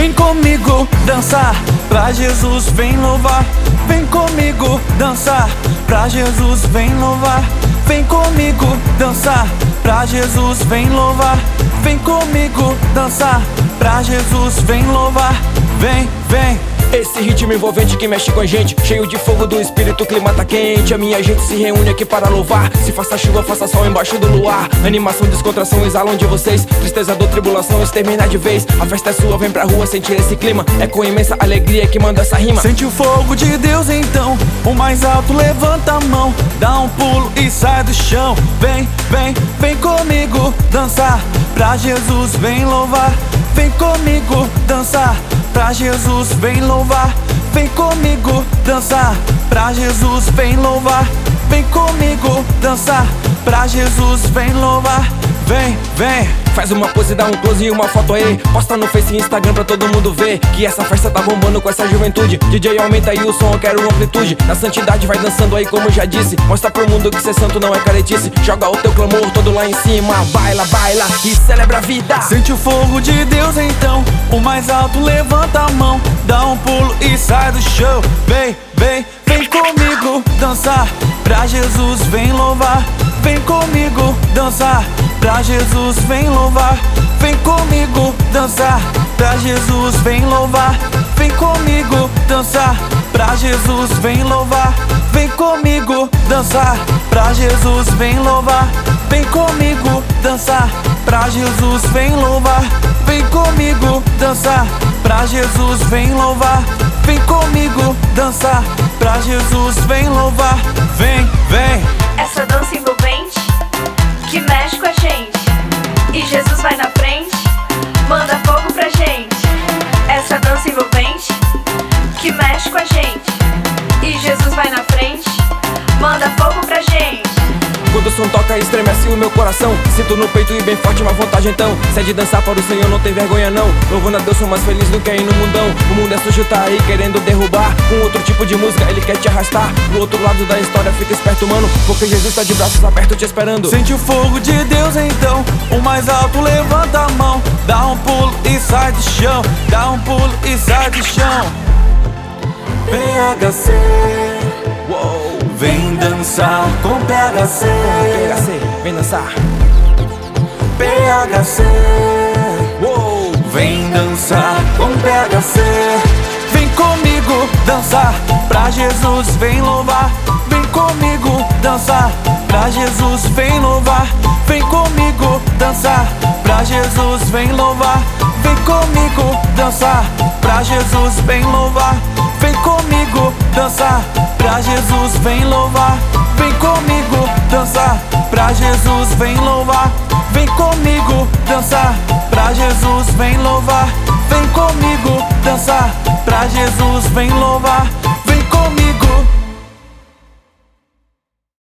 Vem comigo dançar, pra Jesus vem louvar. Vem comigo dançar, pra Jesus vem louvar. Vem comigo dançar, pra Jesus vem louvar. Vem comigo dançar, pra Jesus vem louvar. Vem, vem. Esse ritmo envolvente que mexe com a gente, cheio de fogo do espírito, o clima tá quente. A minha gente se reúne aqui para louvar. Se faça chuva, faça sol embaixo do luar. Animação, descontração exalam de vocês. Tristeza, dor, tribulação, exterminar de vez. A festa é sua, vem pra rua sentir esse clima. É com imensa alegria que manda essa rima. Sente o fogo de Deus então, o mais alto levanta a mão. Dá um pulo e sai do chão. Vem, vem, vem comigo dançar, pra Jesus vem louvar. Vem comigo dançar, pra Jesus vem louvar. Vem comigo dançar, pra Jesus vem louvar. Vem comigo dançar, pra Jesus vem louvar. Vem, vem. Faz uma pose, dá um close e uma foto aí. Posta no Face e Instagram pra todo mundo ver que essa festa tá bombando com essa juventude. DJ aumenta aí o som, eu quero amplitude. Na santidade vai dançando aí como já disse. Mostra pro mundo que ser santo não é caretice. Joga o teu clamor todo lá em cima. Baila, baila e celebra a vida. Sente o fogo de Deus então, o mais alto levanta a mão. Dá um pulo e sai do chão. Vem, vem, vem comigo dançar, pra Jesus vem louvar. Vem comigo dançar, pra Jesus vem louvar. Vem comigo dançar, pra Jesus vem louvar. Vem comigo dançar, pra Jesus vem louvar. Vem comigo dançar, pra Jesus vem louvar. Vem comigo dançar, pra Jesus vem louvar. Vem comigo dançar, pra Jesus vem louvar. Vem comigo dançar, pra Jesus vem louvar. Vem, vem. Essa dança envolvente que mexe com a gente, e Jesus vai na frente, manda fogo pra gente. Essa dança envolvente que mexe com a gente, e Jesus vai na frente, manda fogo pra gente. Quando o som toca, estremece o meu coração. Sinto no peito e bem forte uma vontade então. Se é de dançar para o Senhor, não tem vergonha não. Louvando a Deus, sou mais feliz do que aí no mundão. O mundo é sujo, tá aí querendo derrubar. Com outro tipo de música, ele quer te arrastar. Do outro lado da história, fica esperto, mano, porque Jesus tá de braços abertos te esperando. Sente o fogo de Deus então, o mais alto levanta a mão. Dá um pulo e sai do chão. Dá um pulo e sai do chão. PHC, Uou. vem dançar com PHC. PHC, vem dançar. PHC, Uou. vem dançar com PHC. Vem comigo dançar, pra Jesus vem louvar. Vem comigo dançar, pra Jesus vem louvar. Vem comigo dançar, pra Jesus vem louvar. Vem comigo dançar, pra Jesus vem louvar. Vem comigo dançar, pra Jesus vem louvar. Vem comigo dançar, pra Jesus vem louvar. Vem comigo dançar, pra Jesus vem louvar. Vem comigo dançar, pra Jesus vem louvar. Vem comigo